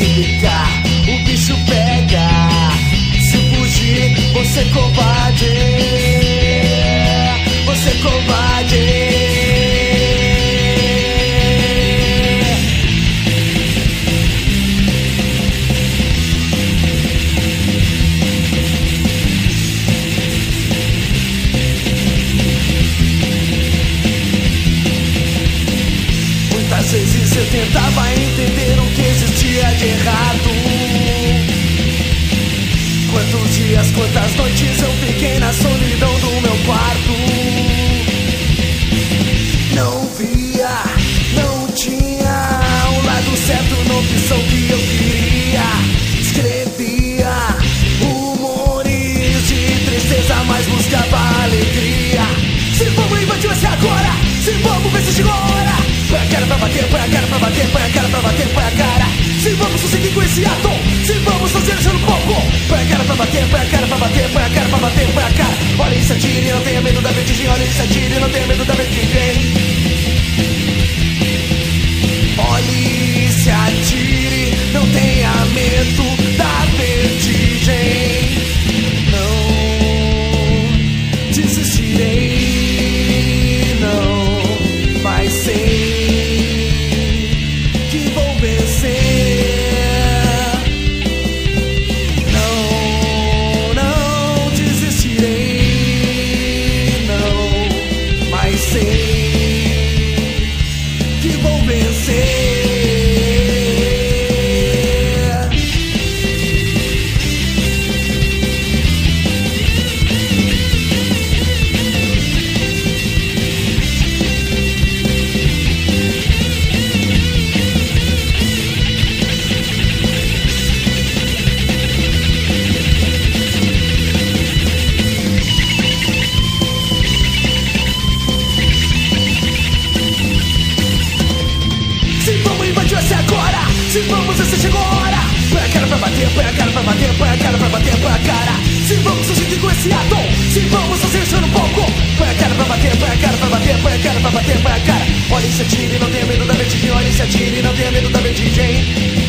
Se picar, o bicho pega. Se fugir, você é covarde. Você é covarde. Às vezes eu tentava entender o que existia de errado. Quantos dias, quantas noites eu fiquei na solidão do meu quarto. Não via, não tinha o lado certo na opção que eu queria. Escrevia rumores de tristeza, mas buscava alegria. Se vamos invadir essa agora, se vamos ver se chegou a hora. Põe a cara pra bater, põe a cara pra bater, põe a cara pra bater, põe a cara. Se vamos conseguir com esse atom, se vamos fazer isso no pouco. Põe a cara pra bater, põe a cara pra bater, põe a cara pra bater, põe a cara. Olha e se atire, não tenha medo da vertigem. Olha e se atire, não tenha medo da vertigem. Olhe e se atire, não tenha medo da vertigem. Não desistirei, não, mas sei que vou vencer. Não, não desistirei, não, mas sei que vou vencer. Se vamos, essa chegou a hora. Põe a cara pra bater, põe a cara pra bater, põe a cara pra bater, põe a cara. Se vamos conseguir com esse atom, se vamos fazer isso no pouco. Põe a cara pra bater, põe a cara pra bater, põe a cara pra bater, põe a cara. Olha e se atire, não tenha medo da vertigem. Olha e se atire, não tenha medo da vertigem.